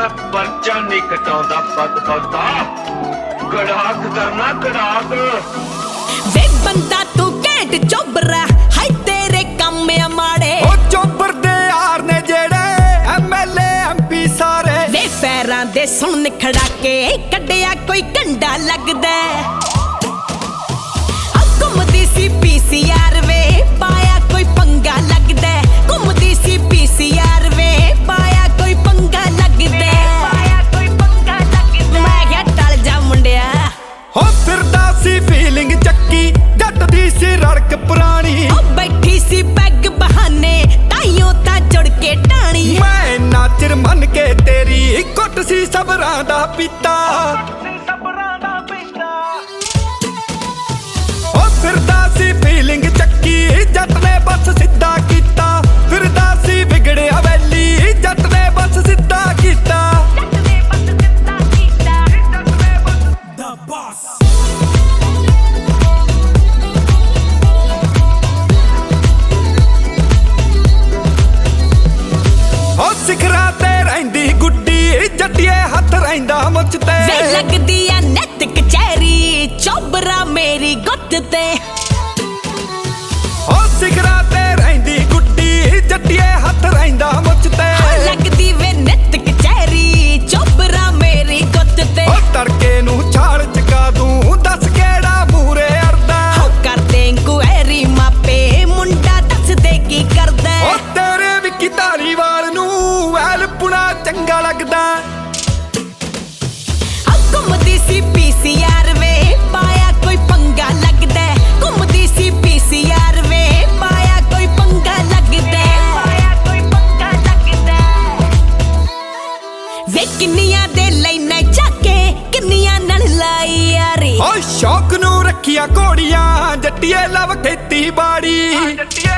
मैं पर्चा नहीं कटाउंदा पता कड़ाक करना कड़ाक वे बंदा तू कैंट चोबरा हाय तेरे काम माड़े ओ चोबर दे यार ने जेड़े एमएलए एमपी सारे वे पैरां दे सुन खड़ा के कड्डिया कोई कंडा लगदा घुमदी सी पीसीआर वे पाया कोई पंगा लगदा घुमदी सी पीसीआर वे पाया कोई पंगा लगदा मैं क्या टल जा मुंडिया हो फिरदा सी फीलिंग चक्की जट दी सी रड़क पुरानी ओ बैठी सी पैग बहाने ताइयों ता जुड़ के टाणी मैं नाचिर मन के तेरी गुट सी सबरां दा पीता ओ फिरदा सी फीलिंग चक्की जट ने बस सिद्धा कीता फिरदा सी बिगड़े हवेली जट ने बस सिद्धा कीता The boss ओ सिखरा ते रहिंदी गुड्डी जट्टिए हथ रहिंदा मुछ ते वे लगदी आ नैत कचहरी चोबरा मेरी गुੱਤ ते ओ सिखरा ते रहिंदी गुड्डी जट्टिए हथ रहिंदा मुछ ते लगदी वे नैत कचहरी चोबरा मेरी गुੱਤ ते ओ तड़के नू छाल चका दूं दस केड़ा मूरे अरदा हो कर दे इंक्वायरी मापे मुंडा दस दे की करदा ओ तेरे विकी धारीवाल नू ऐल पुणा चंगा लगदा घुमदी सी पीसीआर वे पाया कोई पंगा लगदा घुमदी सी पीसीआर वे पाया कोई पंगा लगदा वे किन्नियां दे लाइना चाके किन्नियां नाल लाई यारी ओ शौक नू रखिया घोड़ियां जट्टिए लव खेती बाड़ी